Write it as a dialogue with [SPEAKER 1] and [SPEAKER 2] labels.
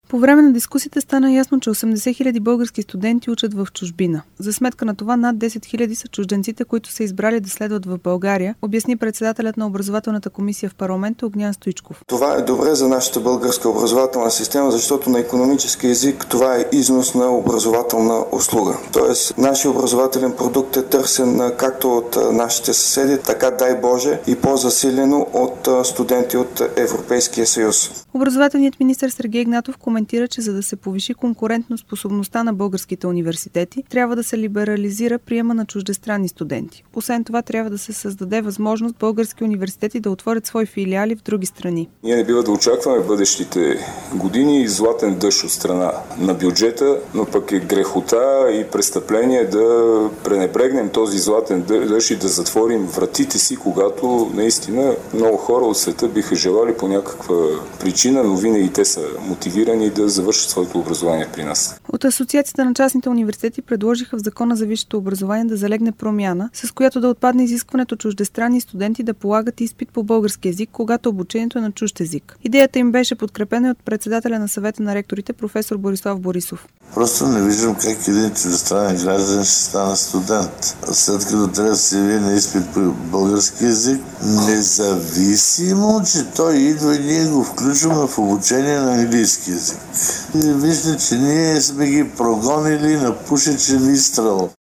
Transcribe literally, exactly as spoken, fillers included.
[SPEAKER 1] По време на дискусията стана ясно, че осемдесет хиляди български студенти учат в чужбина. За сметка на това над десет хиляди са чужденците, които са избрали да следват в България, обясни председателят на образователната комисия в парламента Огнян Стоичков.
[SPEAKER 2] Това е добре за нашата българска образователна система, защото на икономически език това е износ на образователна услуга. Тоест, нашия образователен продукт е търсен както от нашите съседи, така дай Боже и по-засилено от студенти от Европейския съюз.
[SPEAKER 1] Образователният министър Сергей Игнатов коментира, че за да се повиши конкурентноспособността на българските университети, трябва да се либерализира приема на чуждестранни студенти. Освен това, трябва да се създаде възможност български университети да отворят свои филиали в други страни.
[SPEAKER 3] Ние не бива да очакваме бъдещите години златен дъжд от страна на бюджета, но пък е грехота и престъпление да пренебрегнем този златен дъжд и да затворим вратите си, когато наистина много хора от света биха желали по някаква причина, но винаги те са мотивирани да завършат своето образование при нас.
[SPEAKER 1] От Асоциацията на частните университети предложиха в Закона за висшето образование да залегне промяна, с която да отпадне изискването чуждестранни студенти да полагат изпит по български език, когато обучението е на чужд език. Идеята им беше подкрепена и от председателя на съвета на ректорите професор Борислав Борисов.
[SPEAKER 4] Просто не виждам как един чуждестранен граждан ще стане студент. След като трябва да се яви на изпит по български език, независимо, че той идва и ние го включваме в обучение на английски език. И вижте, че ние сме ги прогонили на пушечен изстрел.